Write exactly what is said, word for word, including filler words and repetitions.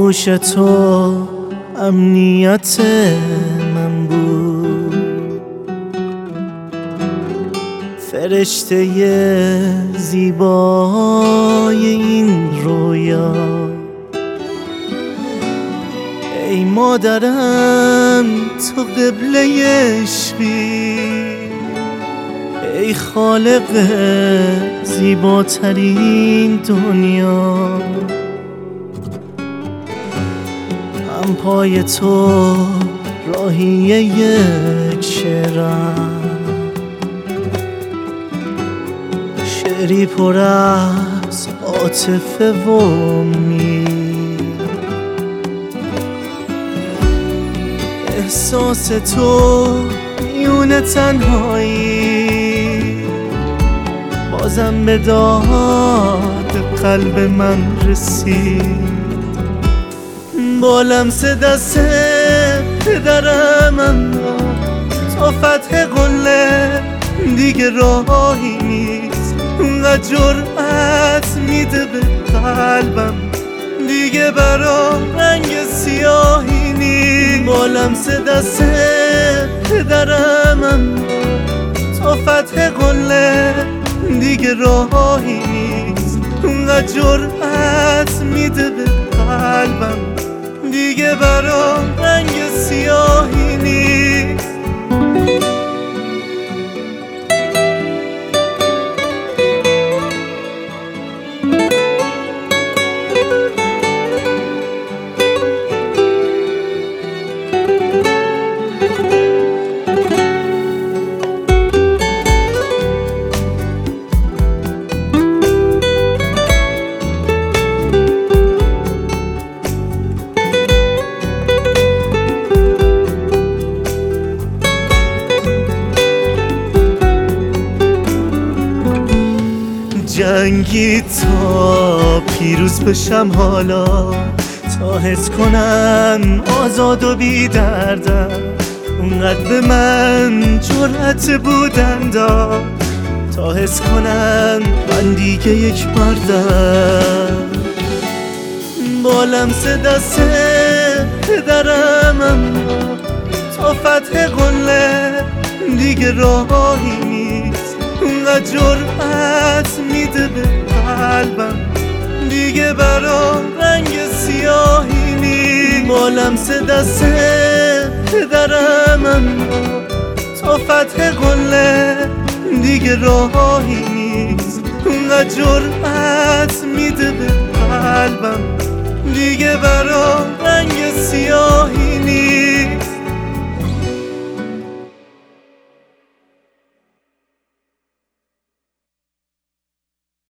آغوش تو امنیت من بود، فرشته زیبای این رویا. ای مادرم تو قبله عشقی، ای خالق زیباترین دنیا. هم پای تو راهی یک شعرم، شعری پر از عاطفه و امید. احساس تو میون تنهایی بازم به داد قلب من رسید. با لمس دست پدرم اما تا فتح قله دیگه راهی نیست. اونقدر جرأت میده به قلبم دیگه برام رنگ سیاهی نیست. با لمس دست پدرم اما تا فتح قله دیگه راهی نیست. اونقدر جرأت میده به قلبم دیگه برام رنگ سیاهی نیست. جنگی تا پیروز بشم حالا، تا حس کنم آزاد و بی دردم. اونقدر به من جرأت بودن داد تا حس کنم من دیگه یک مردم. با لمس دست پدرم اما تا فتح قله دیگه راهی نیست. اونقدر جرأت میده به قلبم دیگه برام رنگ سیاهی نیست. با لمس دست پدرم اما تا فتح قله دیگه راهی نیست. اونقدر جرأت میده به قلبم دیگه برام